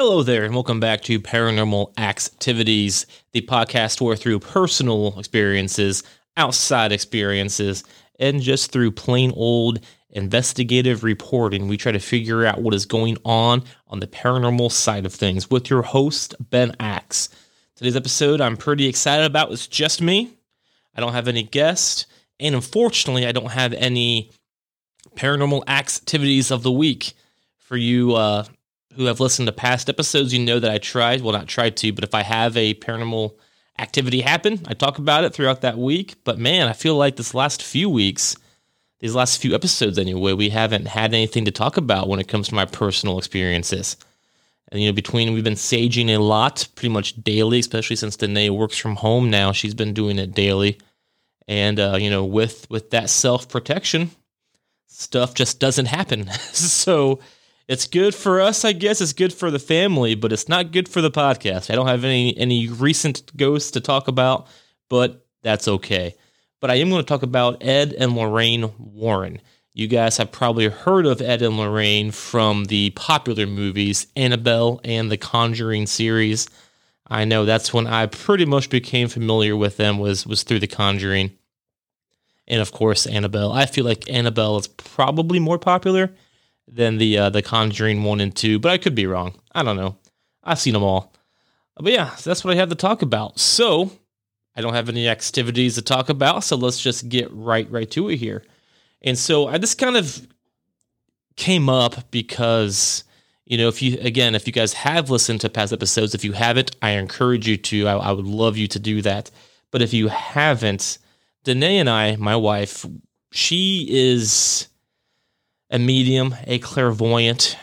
Hello there, and welcome back to Paranormal Activities, the podcast where through personal experiences, outside experiences, and just through plain old investigative reporting, we try to figure out what is going on the paranormal side of things with your host, Ben Axe. Today's episode I'm pretty excited about. It's just me. I don't have any guests, and unfortunately, I don't have any paranormal activities of the week. For you who have listened to past episodes, you know that I tried, well, not tried to, but if I have a paranormal activity happen, I talk about it throughout that week. But man, I feel like these last few episodes anyway, we haven't had anything to talk about when it comes to my personal experiences. And, we've been saging a lot, pretty much daily, especially since Danae works from home now. She's been doing it daily. And, with that self-protection, stuff just doesn't happen. So it's good for us, I guess. It's good for the family, but it's not good for the podcast. I don't have any recent ghosts to talk about, but that's okay. But I am going to talk about Ed and Lorraine Warren. You guys have probably heard of Ed and Lorraine from the popular movies Annabelle and the Conjuring series. I know that's when I pretty much became familiar with them was through the Conjuring. And of course, Annabelle. I feel like Annabelle is probably more popular than the Conjuring 1 and 2, but I could be wrong. I don't know. I've seen them all. But yeah, so that's what I have to talk about. So I don't have any activities to talk about, so let's just get right to it here. And so I just kind of came up because, if you guys have listened to past episodes, if you haven't, I encourage you to. I would love you to do that. But if you haven't, Danae and I, my wife, she is a medium, a clairvoyant,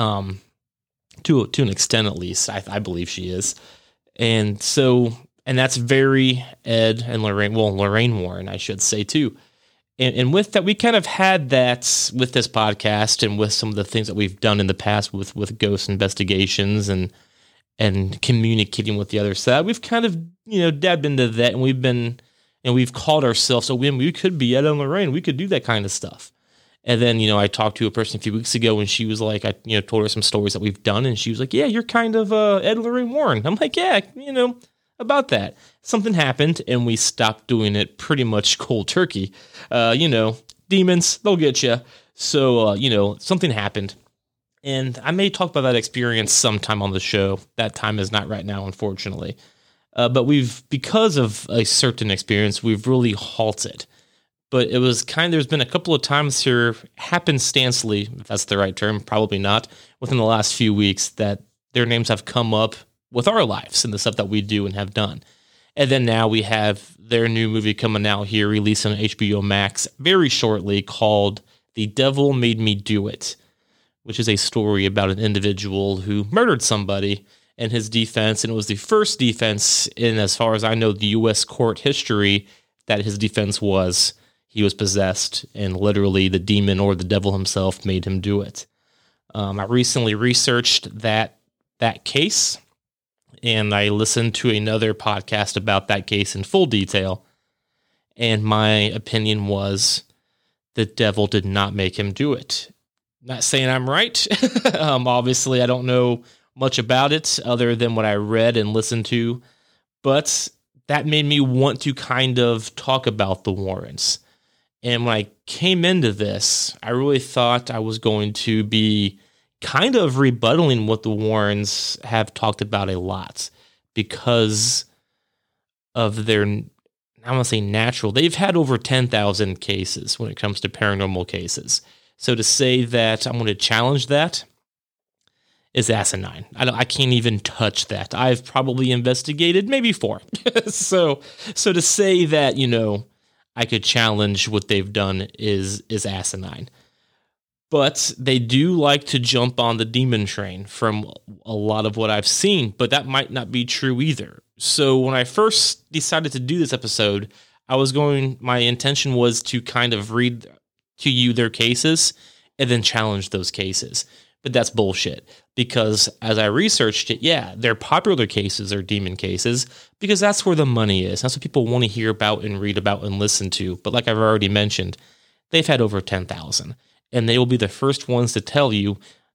to an extent at least. I believe she is, and that's very Ed and Lorraine. Well, Lorraine Warren, I should say too. And with that, we kind of had that with this podcast, and with some of the things that we've done in the past with ghost investigations and communicating with the other side. We've kind of dabbed into that, and we've called ourselves. So we could be Ed and Lorraine. We could do that kind of stuff. And then, I talked to a person a few weeks ago, and she was like, I told her some stories that we've done, and she was like, yeah, you're kind of Ed and Lorraine Warren. I'm like, yeah, about that. Something happened, and we stopped doing it pretty much cold turkey. Demons, they'll get you. So, something happened. And I may talk about that experience sometime on the show. That time is not right now, unfortunately. But because of a certain experience, we've really halted. But it was there's been a couple of times here, happenstancely, if that's the right term, probably not, within the last few weeks, that their names have come up with our lives and the stuff that we do and have done. And then now we have their new movie coming out here, released on HBO Max very shortly, called The Devil Made Me Do It, which is a story about an individual who murdered somebody and his defense. And it was the first defense in, as far as I know, the U.S. court history, that his defense was he was possessed, and literally the demon or the devil himself made him do it. I recently researched that case, and I listened to another podcast about that case in full detail, and my opinion was the devil did not make him do it. Not saying I'm right. Obviously, I don't know much about it other than what I read and listened to, but that made me want to kind of talk about the Warrens. And when I came into this, I really thought I was going to be kind of rebuttaling what the Warrens have talked about a lot because of their, I want to say natural. They've had over 10,000 cases when it comes to paranormal cases. So to say that I'm going to challenge that is asinine. I can't even touch that. I've probably investigated maybe 4. So to say that, I could challenge what they've done is asinine. But they do like to jump on the demon train from a lot of what I've seen, but that might not be true either. So when I first decided to do this episode, my intention was to kind of read to you their cases and then challenge those cases. But that's bullshit, because as I researched it, yeah, their popular cases are demon cases because that's where the money is. That's what people want to hear about and read about and listen to. But like I've already mentioned, they've had over 10,000, and they will be the first ones to tell you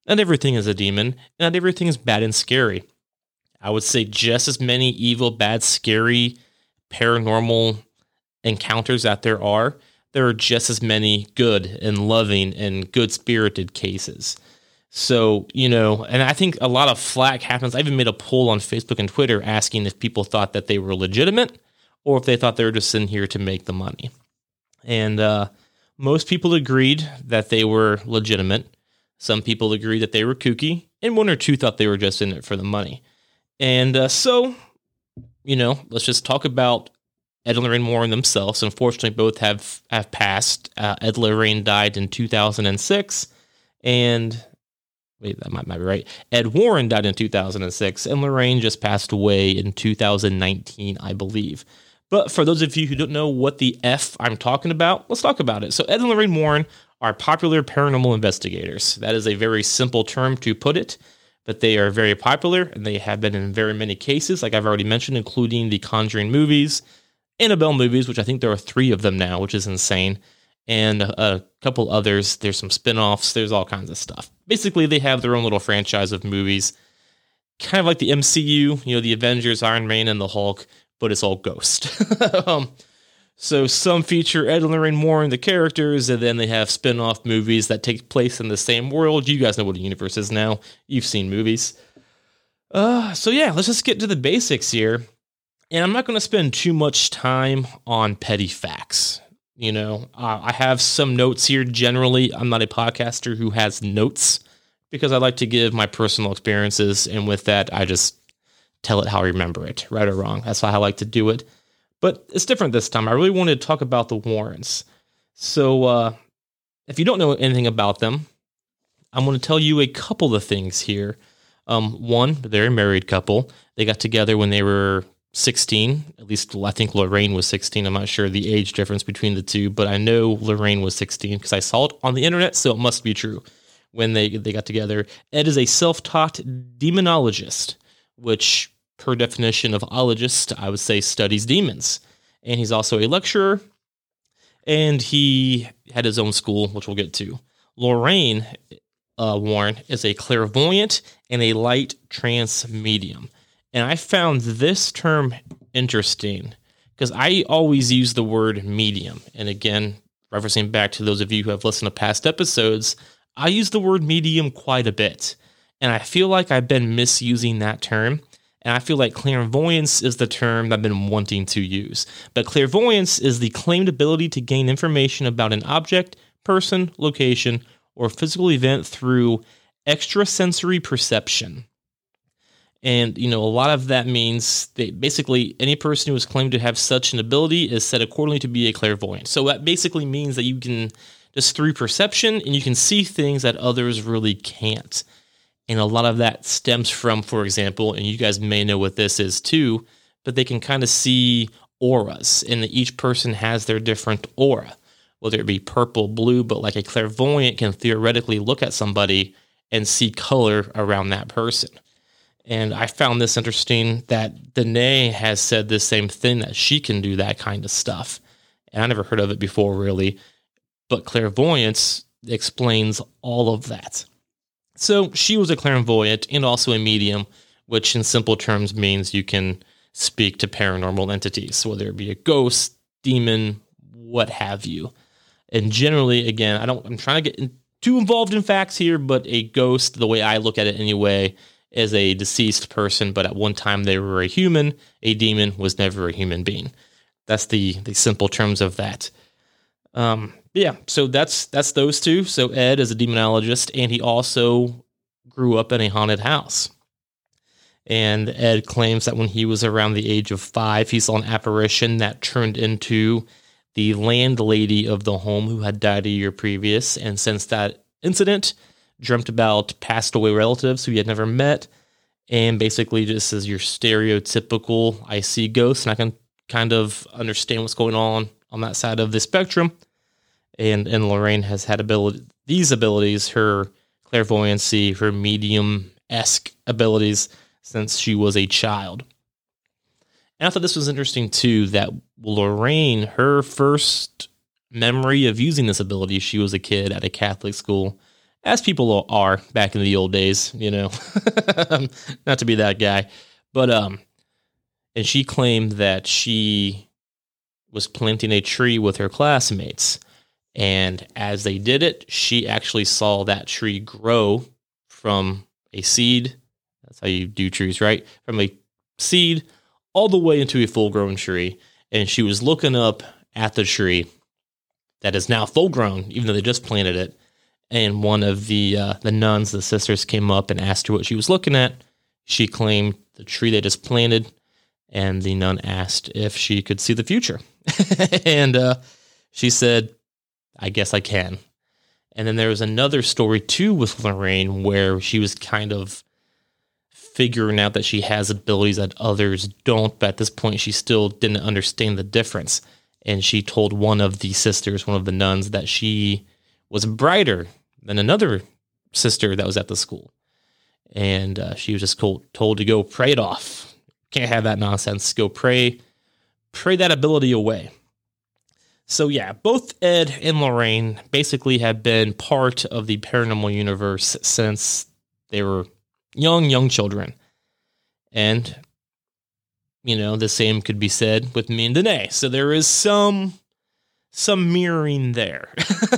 Not everything is a demon, and not everything is bad and scary. I would say just as many evil, bad, scary, paranormal encounters that there are just as many good and loving and good-spirited cases. So, and I think a lot of flack happens. I even made a poll on Facebook and Twitter asking if people thought that they were legitimate or if they thought they were just in here to make the money. And most people agreed that they were legitimate. Some people agreed that they were kooky, and one or two thought they were just in it for the money. And so, let's just talk about Ed and Lorraine Warren themselves. Unfortunately, both have passed. Ed Lorraine died in 2006, and wait, that might be right. Ed Warren died in 2006, and Lorraine just passed away in 2019, I believe. But for those of you who don't know what the F I'm talking about, let's talk about it. So Ed and Lorraine Warren are popular paranormal investigators. That is a very simple term to put it, but they are very popular, and they have been in very many cases, like I've already mentioned, including the Conjuring movies, Annabelle movies, which I think there are 3 of them now, which is insane, and a couple others. There's some spin-offs. There's all kinds of stuff. Basically, they have their own little franchise of movies, kind of like the MCU, the Avengers, Iron Man, and the Hulk, but it's all ghost. So some feature Ed and Lorraine Warren, the characters, and then they have spin-off movies that take place in the same world. You guys know what a universe is now. You've seen movies. So yeah, let's just get to the basics here. And I'm not going to spend too much time on petty facts. I have some notes here. Generally, I'm not a podcaster who has notes because I like to give my personal experiences. And with that, I just tell it how I remember it, right or wrong. That's how I like to do it. But it's different this time. I really wanted to talk about the Warrens. So if you don't know anything about them, I'm going to tell you a couple of things here. One, they're a married couple. They got together when they were 16. At least I think Lorraine was 16. I'm not sure the age difference between the two, but I know Lorraine was 16 because I saw it on the internet, so it must be true when they got together. Ed is a self-taught demonologist, which per definition of ologist, I would say studies demons. And he's also a lecturer, and he had his own school, which we'll get to. Lorraine Warren is a clairvoyant and a light trance medium. And I found this term interesting because I always use the word medium. And again, referencing back to those of you who have listened to past episodes, I use the word medium quite a bit. And I feel like I've been misusing that term. And I feel like clairvoyance is the term I've been wanting to use. But clairvoyance is the claimed ability to gain information about an object, person, location, or physical event through extrasensory perception. And, a lot of that means that basically any person who is claimed to have such an ability is said accordingly to be a clairvoyant. So that basically means that you can, just through perception, and you can see things that others really can't. And a lot of that stems from, for example, and you guys may know what this is too, but they can kind of see auras, and each person has their different aura, whether it be purple, blue, but like a clairvoyant can theoretically look at somebody and see color around that person. And I found this interesting that Danae has said the same thing, that she can do that kind of stuff. And I never heard of it before, really. But clairvoyance explains all of that. So she was a clairvoyant and also a medium, which in simple terms means you can speak to paranormal entities, whether it be a ghost, demon, what have you. And generally, again, I'm trying to get too involved in facts here, but a ghost, the way I look at it anyway, is a deceased person, but at one time they were a human. A demon was never a human being. That's the simple terms of that. Yeah, so that's those two. So Ed is a demonologist, and he also grew up in a haunted house. And Ed claims that when he was around the age of 5, he saw an apparition that turned into the landlady of the home who had died a year previous. And since that incident, dreamt about passed away relatives who he had never met. And basically just as your stereotypical, I see ghosts, and I can kind of understand what's going on that side of the spectrum. And Lorraine has had these abilities, her clairvoyancy, her medium-esque abilities, since she was a child. And I thought this was interesting, too, that Lorraine, her first memory of using this ability, she was a kid at a Catholic school. as people are back in the old days, not to be that guy, but, and she claimed that she was planting a tree with her classmates. And as they did it, she actually saw that tree grow from a seed. That's how you do trees, right? From a seed all the way into a full-grown tree. And she was looking up at the tree that is now full-grown, even though they just planted it. And one of the nuns, the sisters, came up and asked her what she was looking at. She claimed the tree they just planted, and the nun asked if she could see the future. And she said, I guess I can. And then there was another story too with Lorraine where she was kind of figuring out that she has abilities that others don't, but at this point she still didn't understand the difference. And she told one of the sisters, one of the nuns, that she was brighter than another sister that was at the school. And she was just told to go pray it off. Can't have that nonsense. Go pray that ability away. So yeah, both Ed and Lorraine basically have been part of the paranormal universe since they were young children. And, the same could be said with me and Danae. So there is some mirroring there.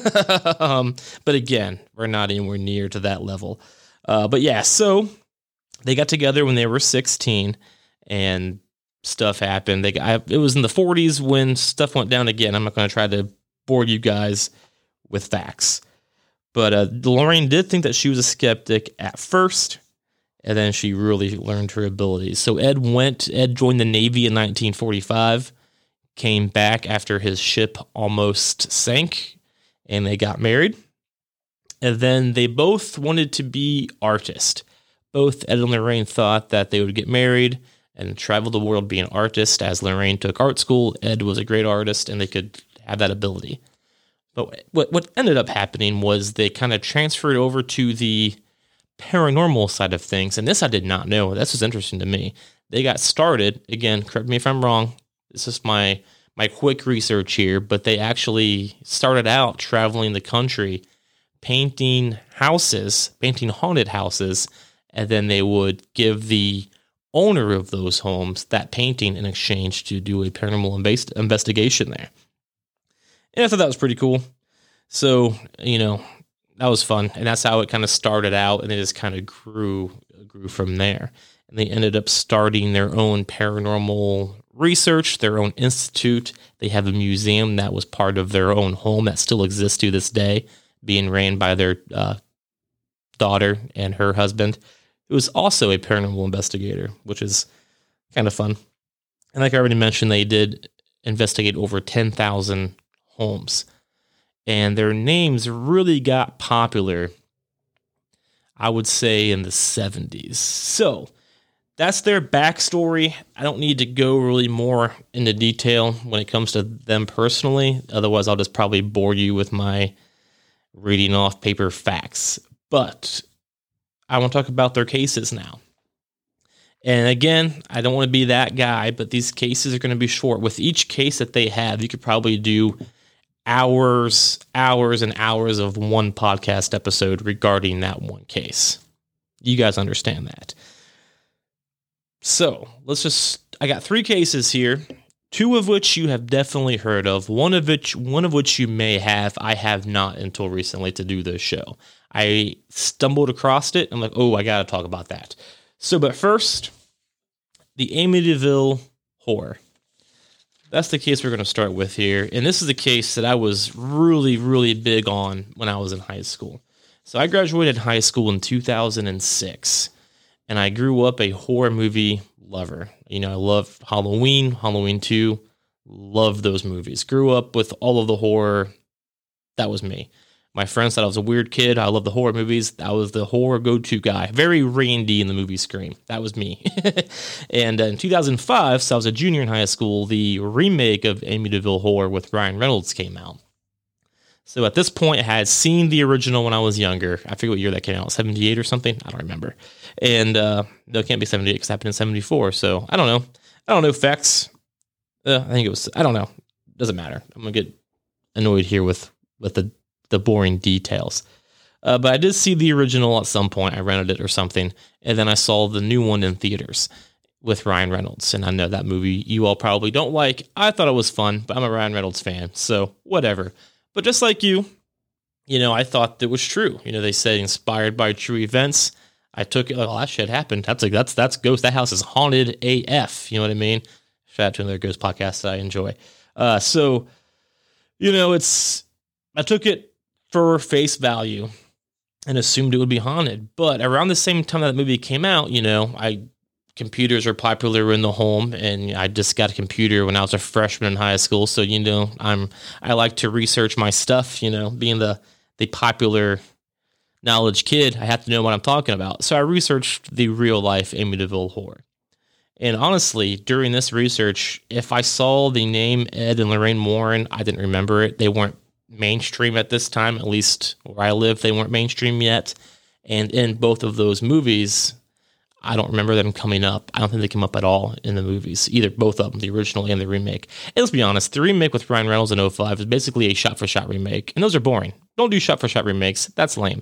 But again, we're not anywhere near to that level. But yeah, so they got together when they were 16 and stuff happened. It was in the 40s when stuff went down again. I'm not going to try to bore you guys with facts. But Lorraine did think that she was a skeptic at first, and then she really learned her abilities. So Ed joined the Navy in 1945, came back after his ship almost sank, and they got married. And then they both wanted to be artists. Both Ed and Lorraine thought that they would get married and travel the world being an artist. As Lorraine took art school, Ed was a great artist, and they could have that ability. But what ended up happening was they kind of transferred over to the paranormal side of things, and this I did not know. This was interesting to me. They got started, again, correct me if I'm wrong, this is my quick research here, but they actually started out traveling the country, painting haunted houses, and then they would give the owner of those homes that painting in exchange to do a paranormal investigation there. And I thought that was pretty cool. So, that was fun. And that's how it kind of started out, and it just kind of grew from there. And they ended up starting their own paranormal research, their own institute. They have a museum that was part of their own home that still exists to this day, being ran by their daughter and her husband, who was also a paranormal investigator, which is kind of fun. And like I already mentioned, they did investigate over 10,000 homes. And their names really got popular, I would say, in the 70s. So that's their backstory. I don't need to go really more into detail when it comes to them personally. Otherwise, I'll just probably bore you with my reading off paper facts. But I want to talk about their cases now. And again, I don't want to be that guy, but these cases are going to be short. With each case that they have, you could probably do hours and hours of one podcast episode regarding that one case. You guys understand that. So I got 3 cases here, 2 of which you have definitely heard of, one of which you may have. I have not until recently to do this show. I stumbled across it. I'm like, oh, I got to talk about that. So, but first, the Amityville Horror. That's the case we're going to start with here. And this is a case that I was really, really big on when I was in high school. So I graduated high school in 2006, and I grew up a horror movie lover. I love Halloween, Halloween 2, love those movies. Grew up with all of the horror. That was me. My friends thought I was a weird kid. I love the horror movies. I was the horror go-to guy. Very Randy in the movie Scream. That was me. And in 2005, so I was a junior in high school, the remake of Amityville Horror with Ryan Reynolds came out. So at this point, I had seen the original when I was younger. I forget what year that came out, 78 or something? I don't remember. And no, it can't be 78 because it happened in 74. So I don't know. I don't know facts. I think it was, I don't know. Doesn't matter. I'm going to get annoyed here with the boring details. But I did see the original at some point. I rented it or something. And then I saw the new one in theaters with Ryan Reynolds. And I know that movie you all probably don't like. I thought it was fun, but I'm a Ryan Reynolds fan, so whatever. But just like you, I thought it was true. They say inspired by true events. I took it like, oh, that shit happened. That's ghost. That house is haunted AF. You know what I mean? Shout out to another ghost podcast that I enjoy. So I took it for face value and assumed it would be haunted. But around the same time that movie came out, computers are popular in the home, and I just got a computer when I was a freshman in high school. So, I like to research my stuff, being the popular knowledge kid, I have to know what I'm talking about. So I researched the real life Amityville Horror. And honestly, during this research, if I saw the name Ed and Lorraine Warren, I didn't remember it. They weren't mainstream at this time, at least where I live, they weren't mainstream yet. And in both of those movies, I don't remember them coming up. I don't think they came up at all in the movies, either both of them, the original and the remake. And let's be honest, the remake with Ryan Reynolds in 2005 is basically a shot-for-shot remake, and those are boring. Don't do shot-for-shot remakes. That's lame.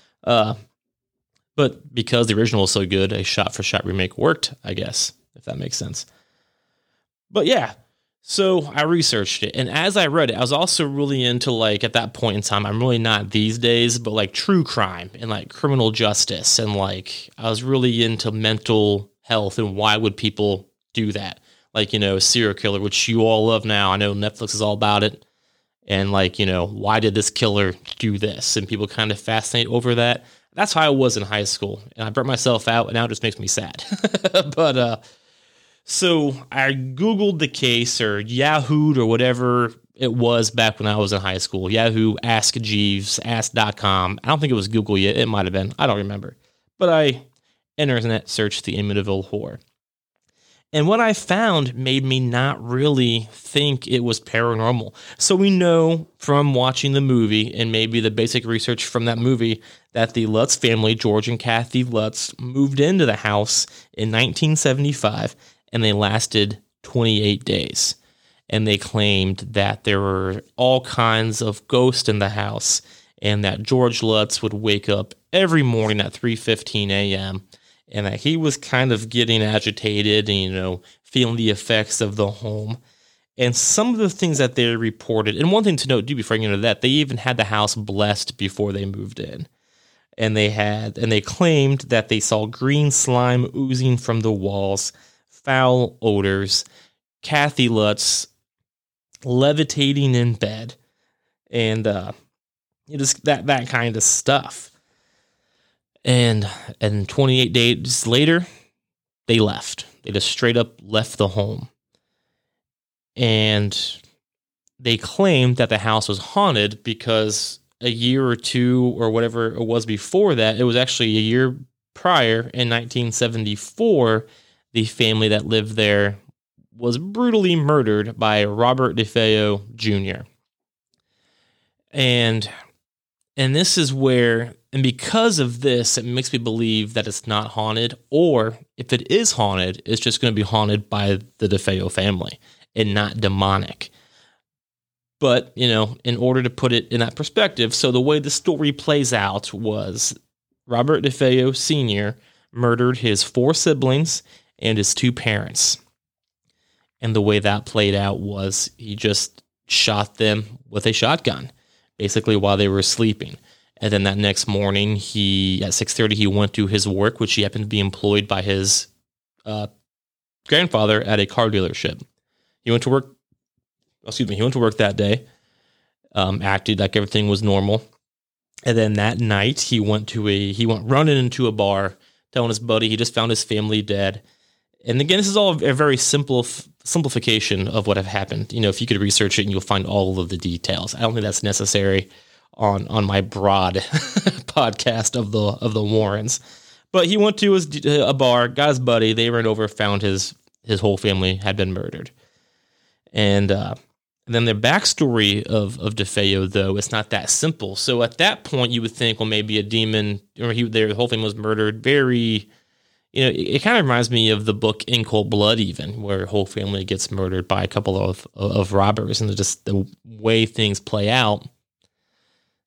But because the original was so good, a shot-for-shot remake worked, I guess, if that makes sense. But yeah, so I researched it, and as I read it, I was also really into, at that point in time, I'm really not these days, but true crime and criminal justice, and I was really into mental health and why would people do that? A serial killer, which you all love now. I know Netflix is all about it. And why did this killer do this? And people kind of fascinate over that. That's how I was in high school. And I burnt myself out, and now it just makes me sad. But, so I Googled the case or Yahoo'd or whatever it was back when I was in high school. Yahoo, Ask Jeeves, Ask.com. I don't think it was Google yet. It might have been. I don't remember. But I internet searched the Amityville Horror. And what I found made me not really think it was paranormal. So we know from watching the movie and maybe the basic research from that movie that the Lutz family, George and Kathy Lutz, moved into the house in 1975, and they lasted 28 days. And they claimed that there were all kinds of ghosts in the house, and that George Lutz would wake up every morning at 3:15 a.m., and that he was kind of getting agitated and, feeling the effects of the home. And some of the things that they reported, and one thing to note, before I get into that, they even had the house blessed before they moved in. And they claimed that they saw green slime oozing from the walls, foul odors, Kathy Lutz levitating in bed, and just that kind of stuff. And 28 days later, they left. They just straight up left the home. And they claimed that the house was haunted because a year or two or whatever it was before that, it was actually a year prior in 1974, the family that lived there was brutally murdered by Robert DeFeo Jr. And this is where... And because of this, it makes me believe that it's not haunted, or if it is haunted, it's just going to be haunted by the DeFeo family and not demonic. But, in order to put it in that perspective, so the way the story plays out was Robert DeFeo Sr. murdered his 4 siblings and his 2 parents. And the way that played out was he just shot them with a shotgun, basically while they were sleeping. And then that next morning, at 6:30, he went to his work, which he happened to be employed by his grandfather at a car dealership. He went to work that day, acted like everything was normal. And then that night, he went running into a bar, telling his buddy he just found his family dead. And again, this is all a very simplification of what have happened. If you could research it, and you'll find all of the details. I don't think that's necessary on my broad podcast of the Warrens. But he went to a bar, got his buddy, they ran over, found his whole family had been murdered. And then the backstory of DeFeo, though, it's not that simple. So at that point, you would think, well, maybe a demon, or the whole family was murdered. Very, it kind of reminds me of the book In Cold Blood, even, where a whole family gets murdered by a couple of robbers, and just the way things play out.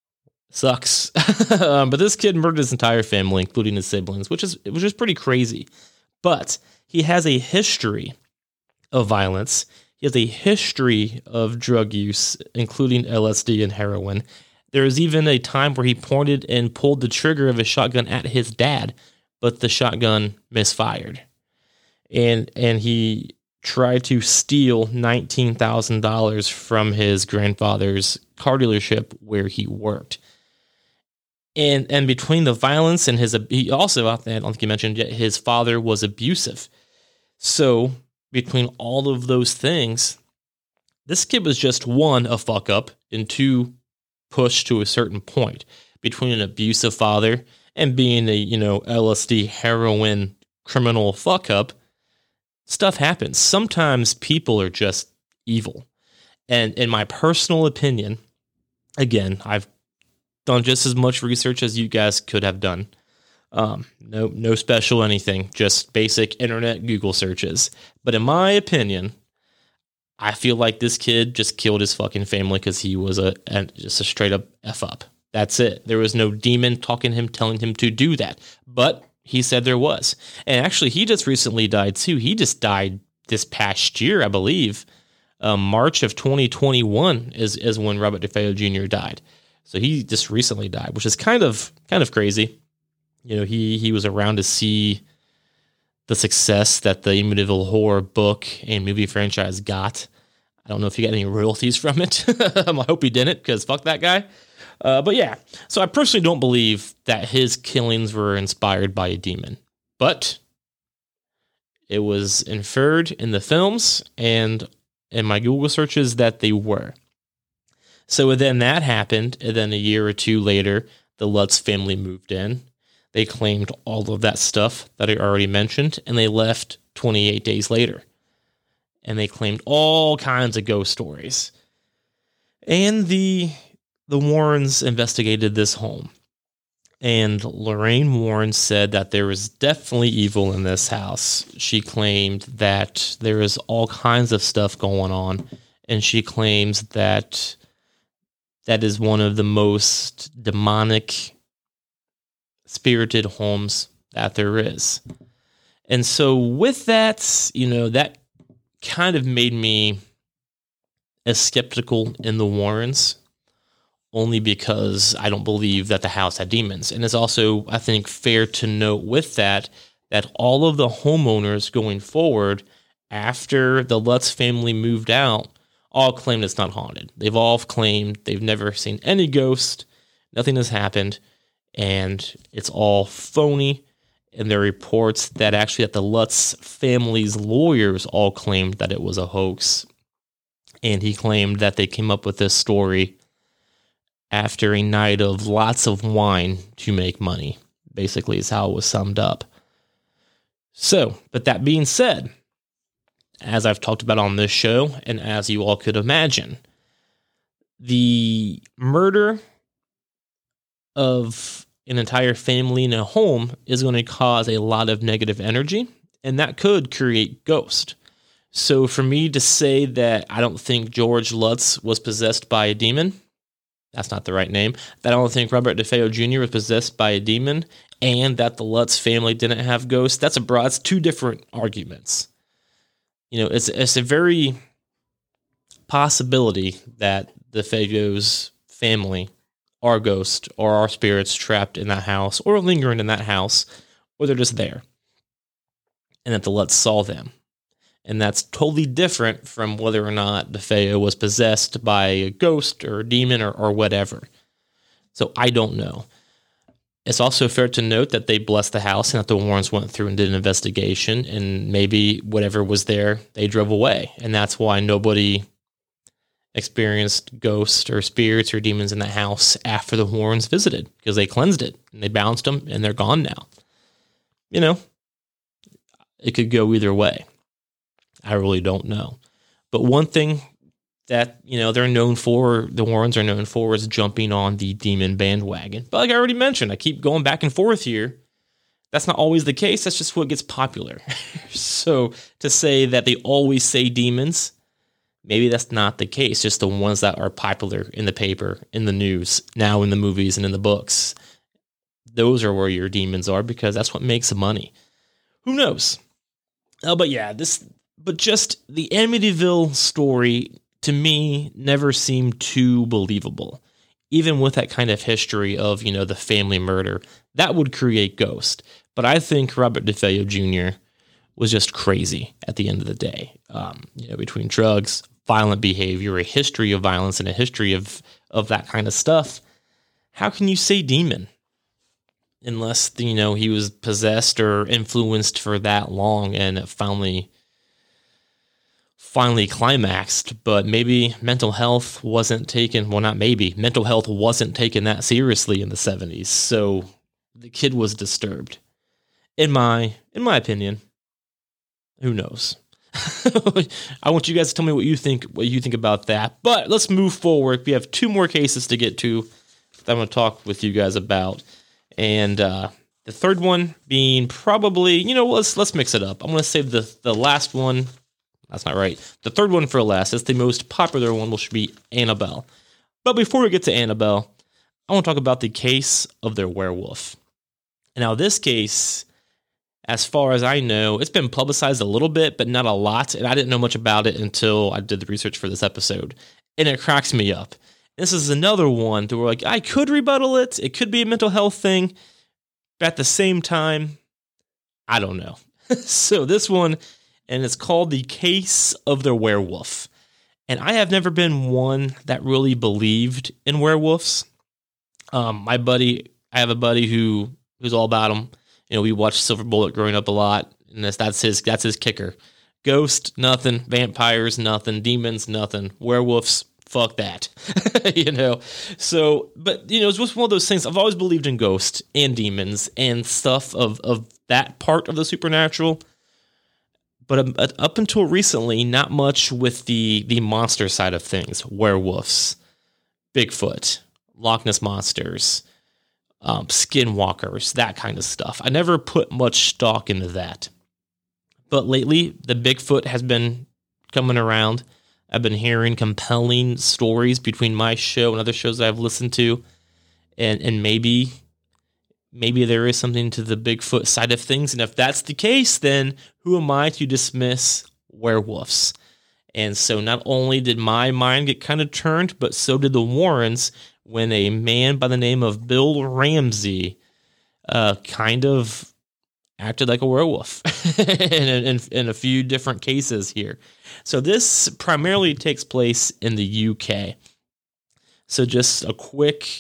Sucks. But this kid murdered his entire family, including his siblings, which is pretty crazy. But he has a history of violence. He has a history of drug use, including LSD and heroin. There was even a time where he pointed and pulled the trigger of a shotgun at his dad, but the shotgun misfired. And he tried to steal $19,000 from his grandfather's car dealership where he worked. And between the violence and he also, I don't think you mentioned yet, his father was abusive. So between all of those things, this kid was just one, a fuck up, and two, pushed to a certain point. Between an abusive father and being a, LSD heroin criminal fuck up, stuff happens. Sometimes people are just evil. And in my personal opinion, again, I've done just as much research as you guys could have done. No special anything, just basic internet Google searches. But in my opinion, I feel like this kid just killed his fucking family because he was just a straight up F up. That's it. There was no demon talking to him, telling him to do that. But he said there was. And actually, he just recently died too. He just died this past year, I believe. March of 2021 is when Robert DeFeo Jr. died. So he just recently died, which is kind of crazy. He was around to see the success that the Amityville Horror book and movie franchise got. I don't know if he got any royalties from it. I hope he didn't, because fuck that guy. But yeah, so I personally don't believe that his killings were inspired by a demon. But it was inferred in the films and in my Google searches that they were. So then that happened, and then a year or two later, the Lutz family moved in. They claimed all of that stuff that I already mentioned, and they left 28 days later. And they claimed all kinds of ghost stories. And the Warrens investigated this home. And Lorraine Warren said that there was definitely evil in this house. She claimed that there is all kinds of stuff going on. And she claims that is one of the most demonic, spirited homes that there is. And so with that, that kind of made me as skeptical in the Warrens, only because I don't believe that the house had demons. And it's also, I think, fair to note with that all of the homeowners going forward after the Lutz family moved out all claimed it's not haunted. They've all claimed they've never seen any ghost, nothing has happened, and it's all phony. And there are reports that the Lutz family's lawyers all claimed that it was a hoax. And he claimed that they came up with this story after a night of lots of wine to make money, basically is how it was summed up. So, but that being said, as I've talked about on this show, and as you all could imagine, the murder of an entire family in a home is going to cause a lot of negative energy, and that could create ghosts. So for me to say that I don't think George Lutz was possessed by a demon, that's not the right name, that I don't think Robert DeFeo Jr. was possessed by a demon, and that the Lutz family didn't have ghosts, that's two different arguments. It's a very possibility that the DeFeo's family are ghosts or are spirits trapped in that house or lingering in that house, or they're just there, and that the Lutz saw them. And that's totally different from whether or not DeFeo was possessed by a ghost or a demon or whatever. So I don't know. It's also fair to note that they blessed the house and that the Warrens went through and did an investigation, and maybe whatever was there, they drove away. And that's why nobody experienced ghosts or spirits or demons in the house after the Warrens visited, because they cleansed it and they bounced them and they're gone now. It could go either way. I really don't know. But one thing that, they're known for, the Warrens are known for, is jumping on the demon bandwagon. But like I already mentioned, I keep going back and forth here. That's not always the case. That's just what gets popular. So to say that they always say demons maybe that's not the case. Just the ones that are popular in the paper, in the news, now in the movies and in the books. Those are where your demons are because that's what makes money. Who knows? But just the Amityville story to me never seemed too believable. Even with that kind of history of, the family murder, that would create Ghost. But I think Robert DeFeo Jr. was just crazy at the end of the day. Between drugs, violent behavior, a history of violence, and a history of that kind of stuff, how can you say demon? Unless, he was possessed or influenced for that long and it finally climaxed. But maybe mental health wasn't taken, mental health wasn't taken that seriously in the 70s. So the kid was disturbed. In my opinion. Who knows? I want you guys to tell me what you think about that. But let's move forward. We have 2 more cases to get to that I'm going to talk with you guys about. And the third one being probably, let's mix it up. I'm going to save the last one. That's not right. The third one for last. It's the most popular one, which should be Annabelle. But before we get to Annabelle, I want to talk about the case of their werewolf. Now, this case, as far as I know, it's been publicized a little bit, but not a lot. And I didn't know much about it until I did the research for this episode. And it cracks me up. This is another one where I could rebuttal it. It could be a mental health thing. But at the same time, I don't know. So this one, and it's called The Case of the Werewolf. And I have never been one that really believed in werewolves. I have a buddy who's all about them. We watched Silver Bullet growing up a lot, and that's his kicker. Ghost, nothing. Vampires, nothing. Demons, nothing. Werewolves, fuck that. So, but it's just one of those things. I've always believed in ghosts and demons and stuff of that part of the supernatural. But up until recently, not much with the monster side of things. Werewolves, Bigfoot, Loch Ness monsters, skinwalkers, that kind of stuff. I never put much stock into that. But lately, the Bigfoot has been coming around. I've been hearing compelling stories between my show and other shows that I've listened to. And maybe there is something to the Bigfoot side of things. And if that's the case, then who am I to dismiss werewolves? And so not only did my mind get kind of turned, but so did the Warrens when a man by the name of Bill Ramsey kind of acted like a werewolf in a few different cases here. So this primarily takes place in the UK. So just a quick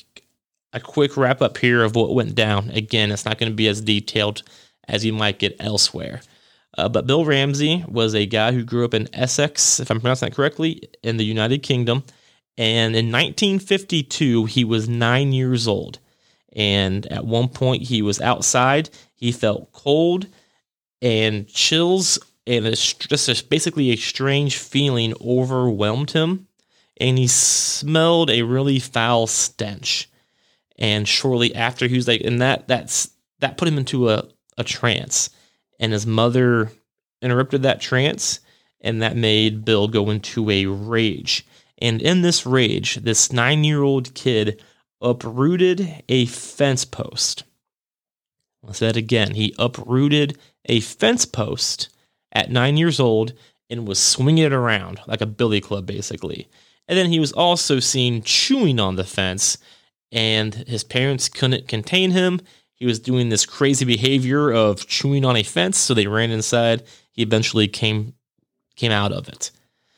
wrap up here of what went down. Again, it's not going to be as detailed as you might get elsewhere. But Bill Ramsey was a guy who grew up in Essex, if I'm pronouncing that correctly, in the United Kingdom. And in 1952, he was 9 years old. And at one point, he was outside. He felt cold and chills, and basically a strange feeling overwhelmed him. And he smelled a really foul stench. And shortly after, he was like, and that put him into a trance. And his mother interrupted that trance, and that made Bill go into a rage. And in this rage, this 9-year-old kid uprooted a fence post. I'll say that again. He uprooted a fence post at 9 years old and was swinging it around like a billy club, basically. And then he was also seen chewing on the fence, and his parents couldn't contain him. He was doing this crazy behavior of chewing on a fence, so they ran inside. He eventually came out of it.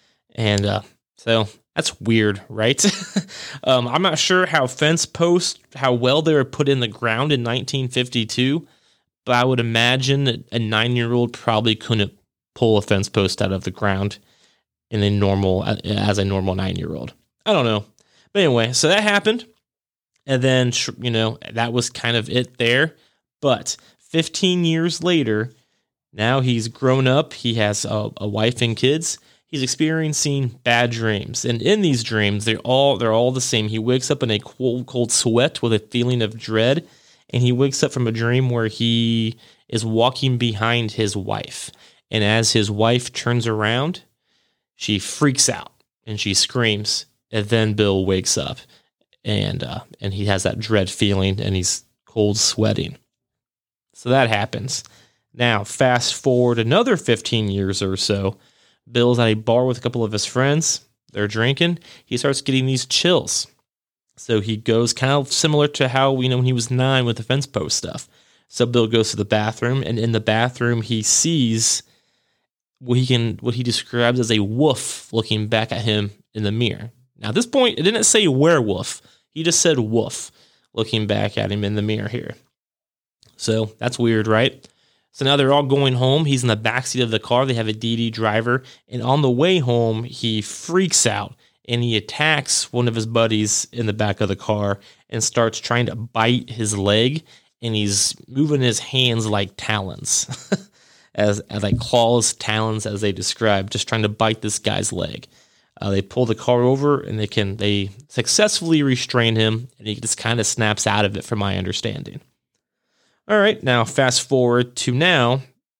And so that's weird, right? I'm not sure how fence posts, how well they were put in the ground in 1952, but I would imagine that a 9-year-old probably couldn't pull a fence post out of the ground as a normal 9-year-old. I don't know. But anyway, so that happened. And then, that was kind of it there. But 15 years later, now he's grown up. He has a wife and kids. He's experiencing bad dreams. And in these dreams, they're all the same. He wakes up in a cold sweat with a feeling of dread. And he wakes up from a dream where he is walking behind his wife. And as his wife turns around, she freaks out. and she screams, and then Bill wakes up, and he has that dread feeling, and he's cold sweating. So that happens. Now, fast forward another 15 years or so, Bill's at a bar with a couple of his friends. They're drinking. He starts getting these chills. So he goes kind of similar to how, when he was 9 with the fence post stuff. So Bill goes to the bathroom, and in the bathroom, he sees what he describes as a wolf looking back at him in the mirror. Now, at this point, it didn't say werewolf. He just said wolf looking back at him in the mirror here. So that's weird, right? So now they're all going home. He's in the backseat of the car. They have a DD driver. And on the way home, he freaks out and he attacks one of his buddies in the back of the car and starts trying to bite his leg. And he's moving his hands like talons, as like claws, talons, as they describe, just trying to bite this guy's leg. They pull the car over and they successfully restrain him, and he just kind of snaps out of it, from my understanding. All right, now fast forward to now,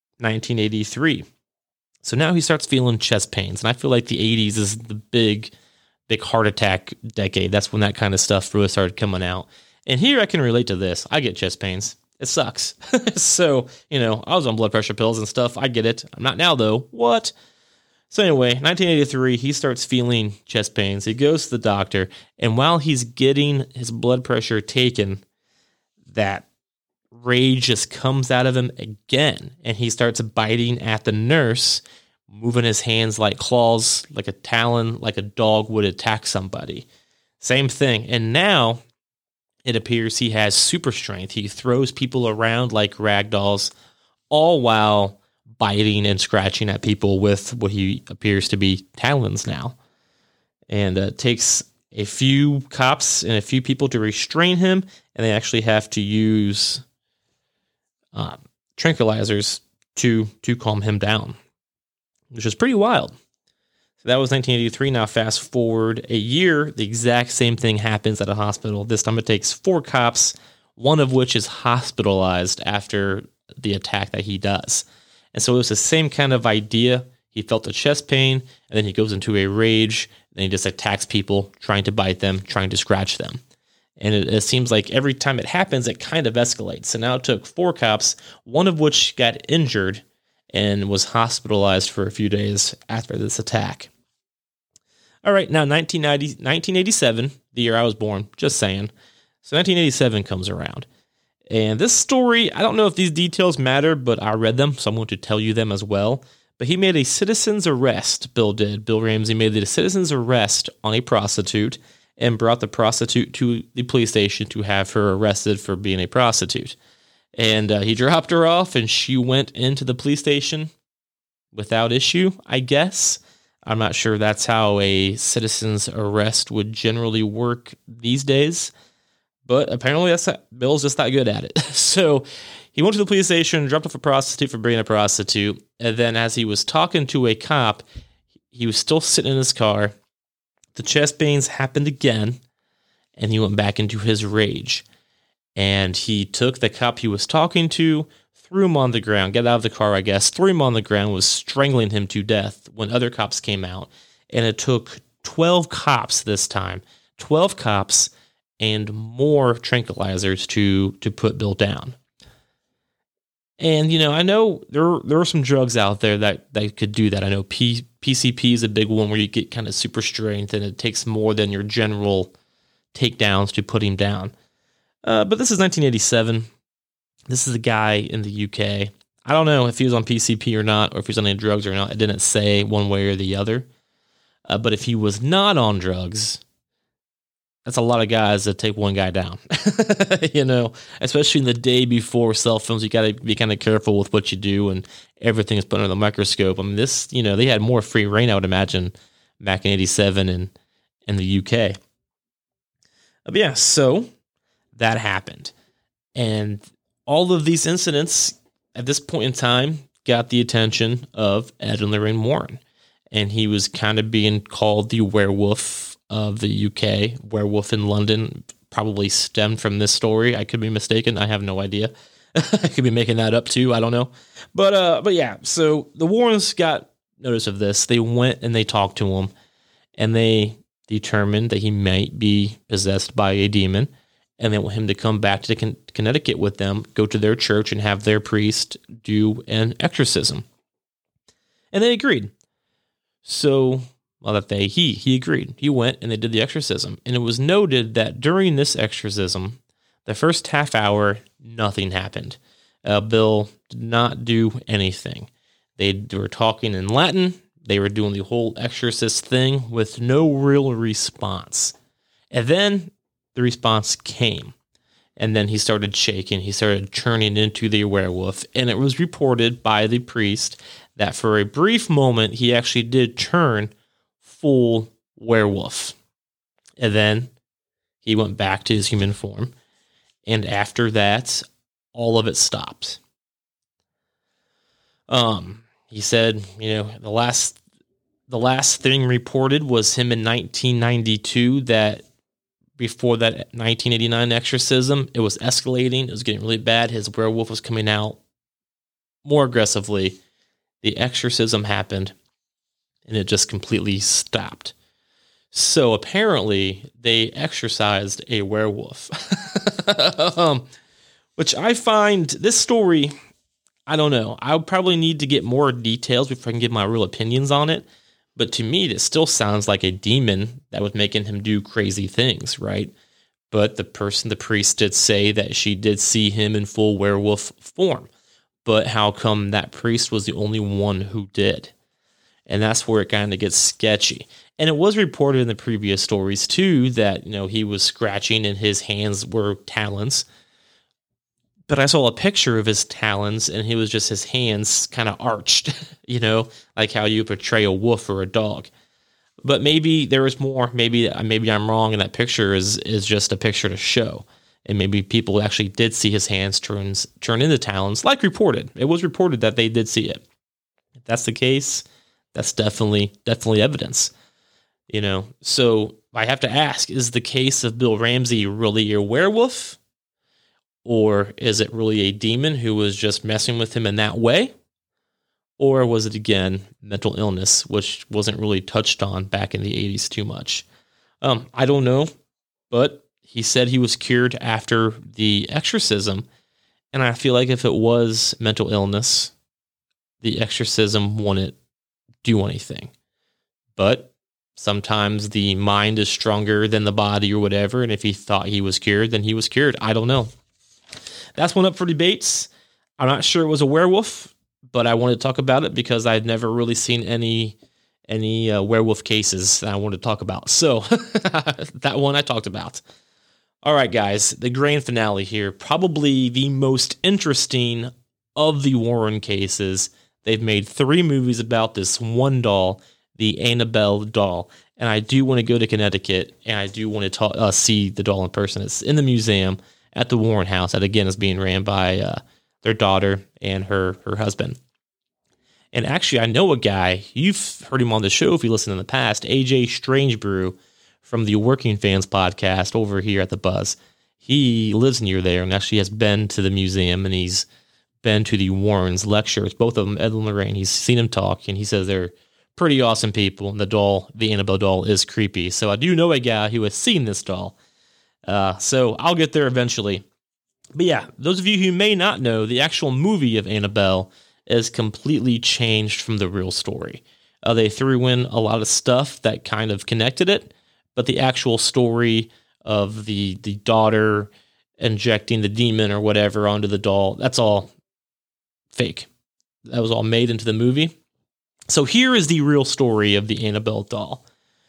1983. So now he starts feeling chest pains, and I feel like the 80s is the big heart attack decade. That's when that kind of stuff really started coming out. And here I can relate to this. I get chest pains. It sucks. So, I was on blood pressure pills and stuff. I get it. I'm not now, though. What? So anyway, 1983, he starts feeling chest pains. He goes to the doctor, and while he's getting his blood pressure taken, that rage just comes out of him again, and he starts biting at the nurse, moving his hands like claws, like a talon, like a dog would attack somebody. Same thing. And now it appears he has super strength. He throws people around like rag dolls, all while biting and scratching at people with what he appears to be talons now. And it takes a few cops and a few people to restrain him, and they actually have to use tranquilizers to calm him down, which is pretty wild. So that was 1983. Now fast forward a year, the exact same thing happens at a hospital. This time it takes 4 cops, one of which is hospitalized after the attack that he does. And so it was the same kind of idea. He felt a chest pain, and then he goes into a rage, and he just attacks people, trying to bite them, trying to scratch them. And it seems like every time it happens, it kind of escalates. So now it took 4 cops, one of which got injured and was hospitalized for a few days after this attack. All right, now 1987, the year I was born, just saying. So 1987 comes around. And this story, I don't know if these details matter, but I read them, so I'm going to tell you them as well. But he made a citizen's arrest, Bill did. Bill Ramsey made the citizen's arrest on a prostitute and brought the prostitute to the police station to have her arrested for being a prostitute. And he dropped her off, and she went into the police station without issue, I guess. I'm not sure that's how a citizen's arrest would generally work these days. But apparently Bill's just that good at it. So he went to the police station, dropped off a prostitute for being a prostitute. And then as he was talking to a cop, he was still sitting in his car. The chest pains happened again, and he went back into his rage. And he took the cop he was talking to, threw him on the ground, got out of the car, I guess, threw him on the ground, was strangling him to death when other cops came out. And it took 12 cops this time, 12 cops and more tranquilizers to put Bill down. And, I know there are some drugs out there that could do that. I know PCP is a big one where you get kind of super strength, and it takes more than your general takedowns to put him down. But this is 1987. This is a guy in the UK. I don't know if he was on PCP or not, or if he was on any drugs or not. It didn't say one way or the other. But if he was not on drugs, that's a lot of guys that take one guy down. Especially in the day before cell phones, you got to be kind of careful with what you do, and everything is put under the microscope. I mean, they had more free reign, I would imagine, back in 87 in the UK. But yeah, so that happened. And all of these incidents at this point in time got the attention of Ed and Lorraine Warren. And he was kind of being called the werewolf of the UK. Werewolf in London probably stemmed from this story. I could be mistaken. I have no idea. I could be making that up too. I don't know. But yeah, so the Warrens got notice of this. They went and they talked to him. and they determined that he might be possessed by a demon, and they want him to come back to Connecticut with them, go to their church, and have their priest do an exorcism. And they agreed. So, he agreed. He went and they did the exorcism. And it was noted that during this exorcism, the first half hour, nothing happened. Bill did not do anything. They were talking in Latin. They were doing the whole exorcist thing with no real response. And then the response came. And then he started shaking. He started turning into the werewolf. And it was reported by the priest that for a brief moment, he actually did turn full werewolf. And then he went back to his human form. And after that, all of it stopped. He said, the last thing reported was him in 1992, that before that 1989 exorcism, it was escalating. It was getting really bad. His werewolf was coming out more aggressively. The exorcism happened, and it just completely stopped. So apparently, they exorcised a werewolf. Which I find, this story, I don't know. I would probably need to get more details before I can give my real opinions on it. But to me, this still sounds like a demon that was making him do crazy things, right? But the priest did say that she did see him in full werewolf form. But how come that priest was the only one who did? And that's where it kind of gets sketchy. And it was reported in the previous stories, too, that, he was scratching and his hands were talons. But I saw a picture of his talons, and he was just his hands kind of arched, like how you portray a wolf or a dog. But maybe there was more. Maybe I'm wrong, and that picture is just a picture to show. And maybe people actually did see his hands turn into talons, like reported. It was reported that they did see it. If that's the case, that's definitely evidence. So I have to ask, is the case of Bill Ramsey really a werewolf? Or is it really a demon who was just messing with him in that way? Or was it, again, mental illness, which wasn't really touched on back in the 80s too much? I don't know, but he said he was cured after the exorcism. And I feel like if it was mental illness, the exorcism wouldn't do anything. But sometimes the mind is stronger than the body or whatever. And if he thought he was cured, then he was cured. I don't know. That's one up for debates. I'm not sure it was a werewolf, but I wanted to talk about it because I'd never really seen any werewolf cases that I wanted to talk about. So that one I talked about. All right, guys, the grand finale here. Probably the most interesting of the Warren cases. They've made 3 movies about this one doll, the Annabelle doll. And I do want to go to Connecticut, and I do want to see the doll in person. It's in the museum at the Warren house, that again is being ran by their daughter and her husband. And actually, I know a guy, you've heard him on the show if you listened in the past, AJ Strangebrew from the Working Fans podcast over here at the Buzz. He lives near there and actually has been to the museum, and he's been to the Warrens lectures, both of them, Ed and Lorraine. He's seen them talk, and he says they're pretty awesome people, and the Annabelle doll is creepy. So I do know a guy who has seen this doll. So I'll get there eventually. But yeah, those of you who may not know, the actual movie of Annabelle is completely changed from the real story. They threw in a lot of stuff that kind of connected it, but the actual story of the daughter injecting the demon or whatever onto the doll, that's all fake. That was all made into the movie. So here is the real story of the Annabelle doll.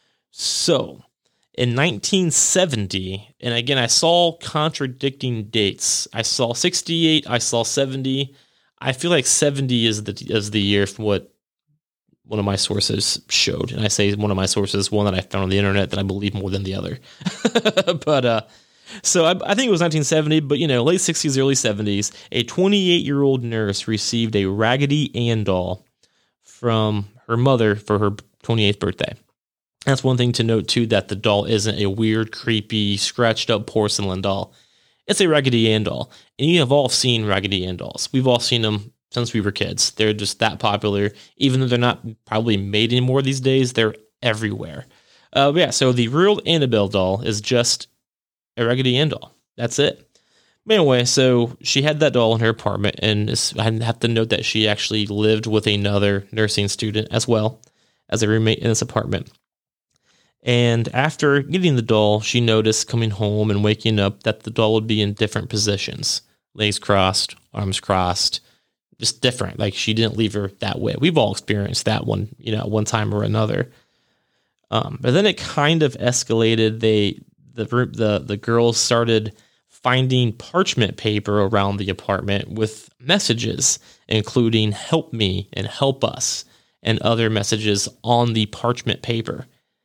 So in 1970, and again, I saw contradicting dates. I saw 68, I saw 70. I feel like 70 is the year from what one of my sources showed. And I say one of my sources, one that I found on the internet that I believe more than the other. But so I think it was 1970, but late 60s, early 70s, a 28-year-old nurse received a Raggedy Ann doll from her mother for her 28th birthday. That's one thing to note, too, that the doll isn't a weird, creepy, scratched-up porcelain doll. It's a Raggedy Ann doll. And you have all seen Raggedy Ann dolls. We've all seen them since we were kids. They're just that popular. Even though they're not probably made anymore these days, they're everywhere. Yeah, so the real Annabelle doll is just a Raggedy Ann doll. That's it. But anyway, so she had that doll in her apartment, and I have to note that she actually lived with another nursing student as well as a roommate in this apartment. And after getting the doll, she noticed coming home and waking up that the doll would be in different positions. Legs crossed, arms crossed, just different. Like she didn't leave her that way. We've all experienced that one, at one time or another. But then it kind of escalated. The girls started finding parchment paper around the apartment with messages, including "help me" and "help us" and other messages on the parchment paper.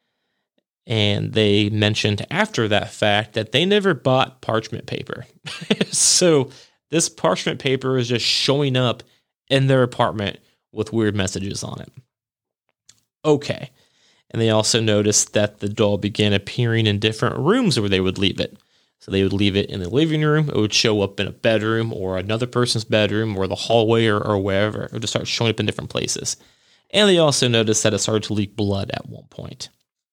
And they mentioned after that fact that they never bought parchment paper. So this parchment paper is just showing up in their apartment with weird messages on it. Okay. And they also noticed that the doll began appearing in different rooms where they would leave it. So they would leave it in the living room. It would show up in a bedroom or another person's bedroom or the hallway or wherever. It would just start showing up in different places. And they also noticed that it started to leak blood at one point.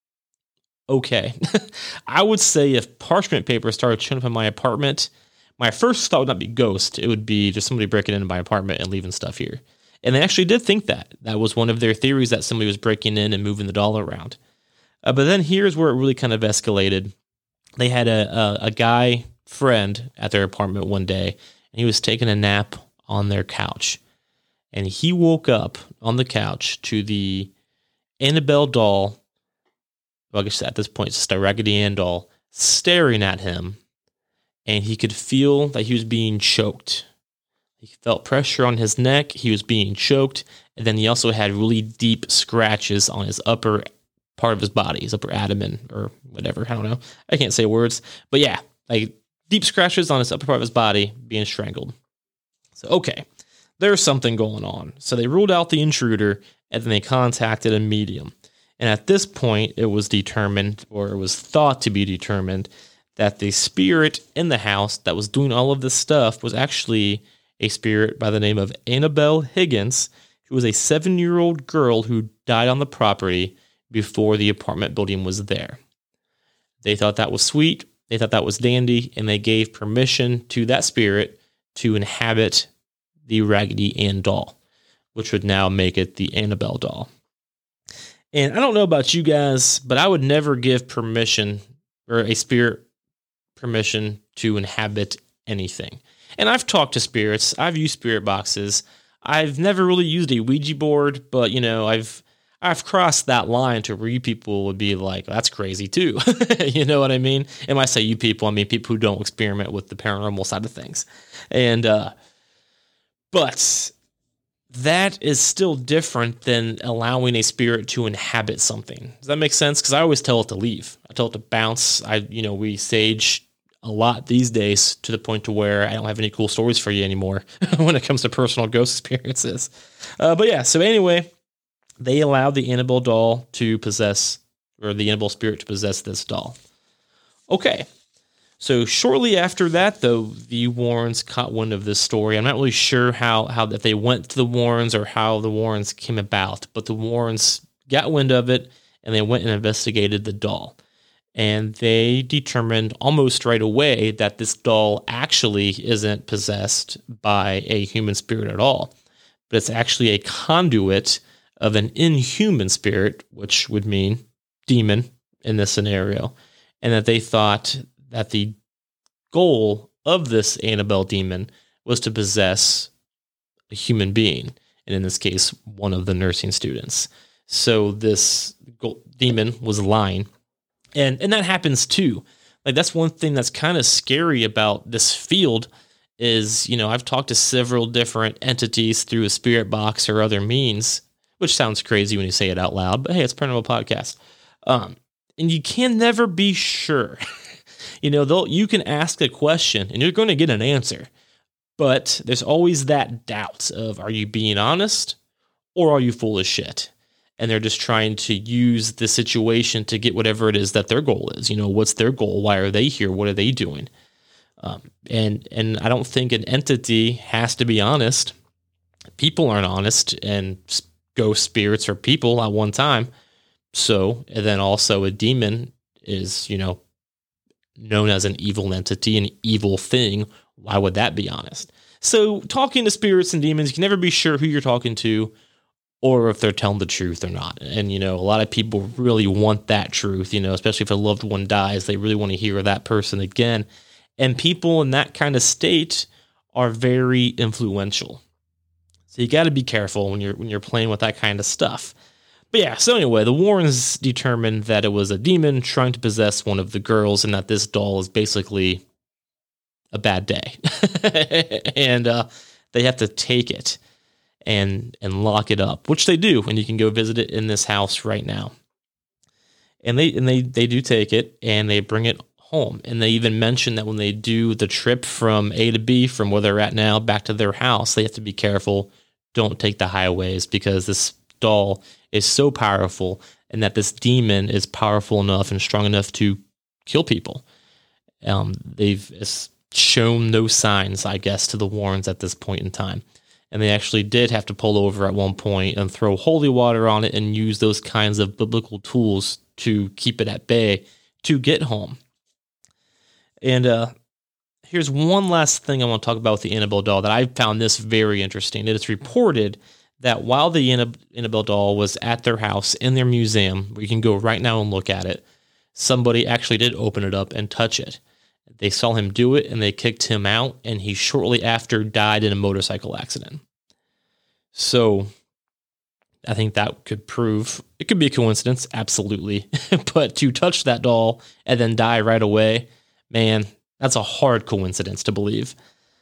Okay. I would say if parchment paper started showing up in my apartment, my first thought would not be ghost. It would be just somebody breaking into my apartment and leaving stuff here. And they actually did think that. That was one of their theories, that somebody was breaking in and moving the doll around. But then here's where it really kind of escalated. They had a guy friend at their apartment one day, and he was taking a nap on their couch. And he woke up on the couch to the Annabelle doll, well, I guess at this point it's just a Raggedy Ann doll, staring at him, and he could feel that he was being choked. He felt pressure on his neck, he was being choked, and then he also had really deep scratches on his upper part of his body, his upper abdomen, or whatever, I don't know. I can't say words, but yeah, like deep scratches on his upper part of his body, being strangled. So, okay, there's something going on. So they ruled out the intruder, and then they contacted a medium. And at this point, it was determined, or it was thought to be determined, that the spirit in the house that was doing all of this stuff was actually a spirit by the name of Annabelle Higgins, who was a 7-year-old girl who died on the property before the apartment building was there. They thought that was sweet, they thought that was dandy, and they gave permission to that spirit to inhabit the Raggedy Ann doll, which would now make it the Annabelle doll. And I don't know about you guys, but I would never give permission or a spirit permission to inhabit anything. And I've talked to spirits. I've used spirit boxes. I've never really used a Ouija board, but I've crossed that line to where you people would be like, that's crazy too. You know what I mean? And when I say you people, I mean people who don't experiment with the paranormal side of things. And but that is still different than allowing a spirit to inhabit something. Does that make sense? Because I always tell it to leave. I tell it to bounce. We sage a lot these days to the point to where I don't have any cool stories for you anymore when it comes to personal ghost experiences. But yeah, so anyway, they allowed the Annabelle doll to possess, or the Annabelle spirit to possess this doll. Okay. So shortly after that, though, the Warrens caught wind of this story. I'm not really sure how that they went to the Warrens or how the Warrens came about, but the Warrens got wind of it, and they went and investigated the doll. And they determined almost right away that this doll actually isn't possessed by a human spirit at all, but it's actually a conduit of an inhuman spirit, which would mean demon in this scenario, and that they thought that the goal of this Annabelle demon was to possess a human being, and in this case, one of the nursing students. So this demon was lying, and that happens too. Like, that's one thing that's kind of scary about this field is, I've talked to several different entities through a spirit box or other means, which sounds crazy when you say it out loud, but hey, it's a paranormal podcast. And you can never be sure. You can ask a question and you're going to get an answer, but there's always that doubt of, are you being honest or are you full of shit? And they're just trying to use the situation to get whatever it is that their goal is. What's their goal? Why are they here? What are they doing? And I don't think an entity has to be honest. People aren't honest, and ghost spirits are people at one time. So, and then also a demon is, known as an evil entity, an evil thing. Why would that be honest? So talking to spirits and demons, you can never be sure who you're talking to or if they're telling the truth or not. And, a lot of people really want that truth, especially if a loved one dies, they really want to hear that person again. And people in that kind of state are very influential. So you got to be careful when you're playing with that kind of stuff. But yeah, so anyway, the Warrens determined that it was a demon trying to possess one of the girls and that this doll is basically a bad day. And they have to take it and lock it up, which they do, and you can go visit it in this house right now. And they do take it and they bring it home. And they even mention that when they do the trip from A to B, from where they're at now back to their house, they have to be careful. Don't take the highways because this doll is so powerful and that this demon is powerful enough and strong enough to kill people. They've shown no signs, I guess, to the Warrens at this point in time. And they actually did have to pull over at one point and throw holy water on it and use those kinds of biblical tools to keep it at bay to get home. And here's one last thing I want to talk about with the Annabelle doll that I found this very interesting. It is reported that while the Annabelle doll was at their house in their museum, where you can go right now and look at it, somebody actually did open it up and touch it. They saw him do it and they kicked him out, and he shortly after died in a motorcycle accident. So I think that could prove, it could be a coincidence, absolutely. But to touch that doll and then die right away, man, that's a hard coincidence to believe.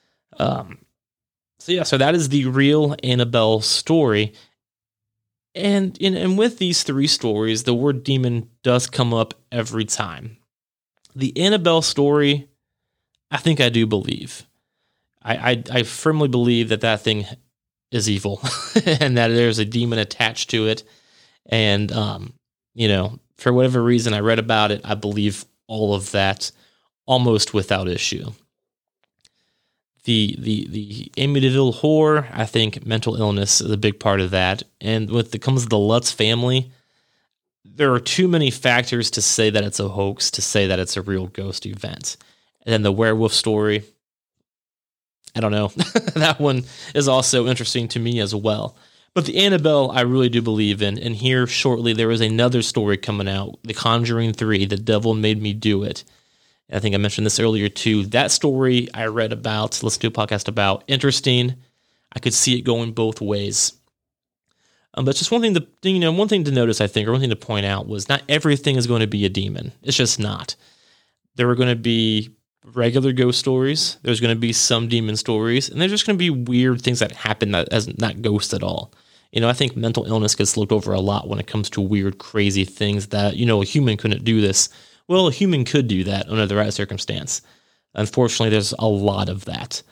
So that is the real Annabelle story. And with these three stories, the word demon does come up every time. The Annabelle story, I think I do believe. I firmly believe that thing is evil and that there's a demon attached to it. And, for whatever reason I read about it, I believe all of that almost without issue. The Amityville horror, I think mental illness is a big part of that. And when it comes to the Lutz family, there are too many factors to say that it's a hoax, to say that it's a real ghost event. And then the werewolf story, I don't know. That one is also interesting to me as well. But the Annabelle, I really do believe in. And here shortly, there is another story coming out, The Conjuring 3, The Devil Made Me Do It. I think I mentioned this earlier too. That story I read about, listened to a podcast about, interesting. I could see it going both ways. But just one thing to notice, I think, or one thing to point out was not everything is going to be a demon. It's just not. There are going to be regular ghost stories. There's going to be some demon stories, and there's just going to be weird things that happen that as not ghosts at all. I think mental illness gets looked over a lot when it comes to weird, crazy things that, a human couldn't do this. Well, a human could do that under the right circumstance. Unfortunately, there's a lot of that.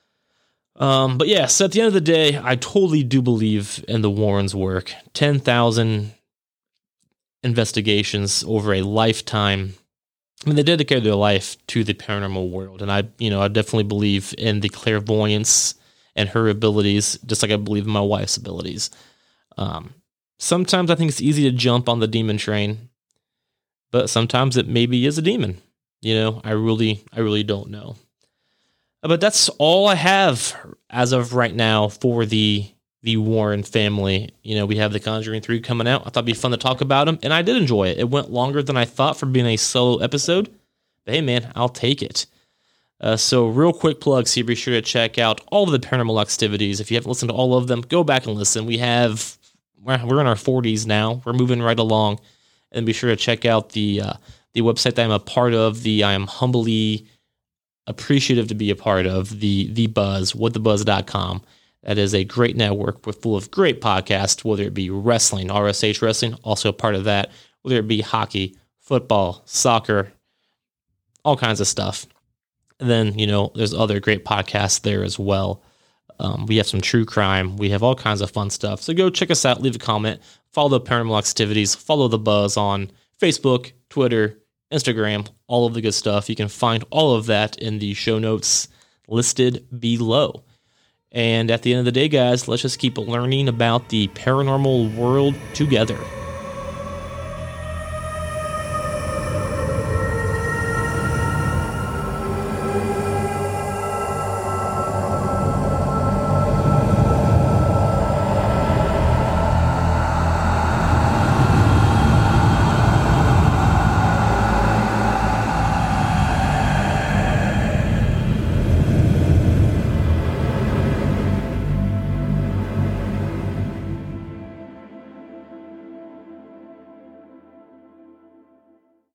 But yeah, so at the end of the day, I totally do believe in the Warrens' work. 10,000 investigations over a lifetime. I mean, they dedicated their life to the paranormal world. And I definitely believe in the clairvoyance and her abilities, just like I believe in my wife's abilities. Sometimes I think it's easy to jump on the demon train, but sometimes it maybe is a demon. I really don't know. But that's all I have as of right now for the Warren family. We have The Conjuring 3 coming out. I thought it'd be fun to talk about them, and I did enjoy it. It went longer than I thought for being a solo episode. But hey, man, I'll take it. So real quick plugs here. Be sure to check out all of the Paranormal Activities. If you haven't listened to all of them, go back and listen. We're in our 40s now. We're moving right along. And be sure to check out the website that I'm a part of. I am humbly appreciative to be a part of, the Buzz, whatthebuzz.com. That is a great network full of great podcasts, whether it be wrestling, RSH Wrestling, also a part of that, whether it be hockey, football, soccer, all kinds of stuff. And then, there's other great podcasts there as well. We have some true crime. We have all kinds of fun stuff. So go check us out, leave a comment, follow the Paranormal Activities, follow the Buzz on Facebook, Twitter, Instagram, all of the good stuff. You can find all of that in the show notes listed below. And at the end of the day, guys, let's just keep learning about the paranormal world together.